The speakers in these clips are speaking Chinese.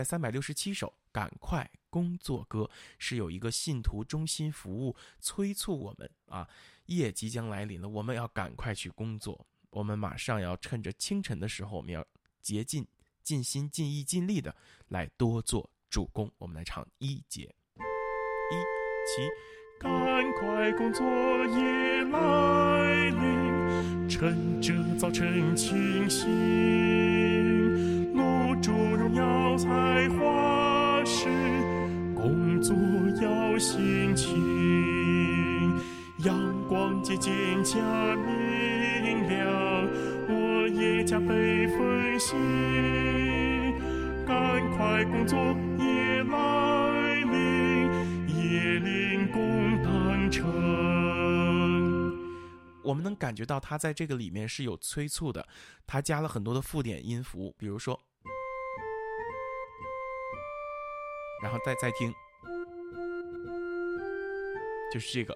367首赶快工作歌，是有一个信徒忠心服务催促我们啊，夜即将来临了，我们要赶快去工作，我们马上要趁着清晨的时候，我们要竭尽心尽意尽力的来多做主工。我们来唱1节，起，赶快工作夜来临，趁着早晨清醒，露珠荣耀才华时，工作要辛勤，阳光渐渐加明亮，我也加倍奋心，赶快工作夜来临，夜临功当成。我们能感觉到他在这个里面是有催促的，他加了很多的附点音符，比如说，然后再听，就是这个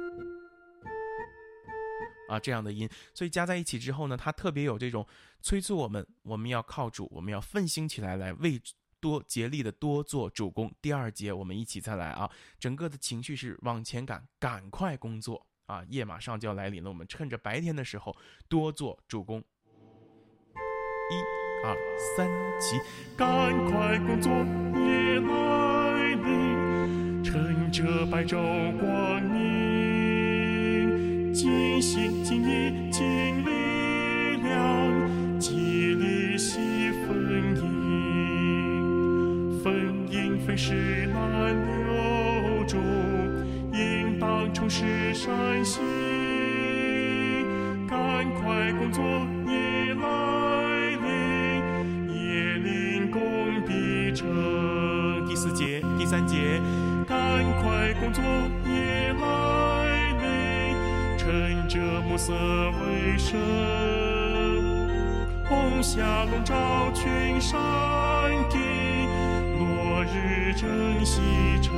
这样的音，所以加在一起之后呢，它特别有这种催促我们要靠主，我们要奋兴起来，来为竭力的多做主工。第2节我们一起再来啊，整个的情绪是往前赶快工作啊，夜马上就要来临了，我们趁着白天的时候多做主工。1、2、3，起，赶快工作夜来临，趁着白昼光明，尽心尽意尽力量，竭力惜分银，分银非是难留住，应当充实善心，赶快工作夜来临，夜临功必成。第4节、第3节，赶快工作夜来临，趁着暮色为生，红霞笼罩群山顶，落日正西沉，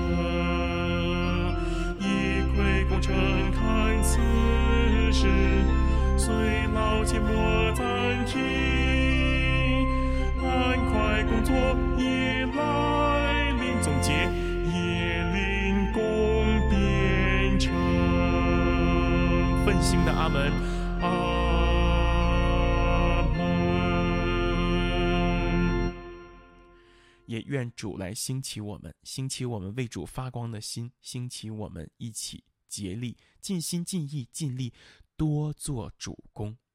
一篑功成看此时，虽劳且莫暂停，赶快工作夜来临。总结，夜临功变成。奋兴的阿门，阿门。也愿主来兴起我们，兴起我们为主发光的心，兴起我们一起竭力尽心尽意尽力多做主工。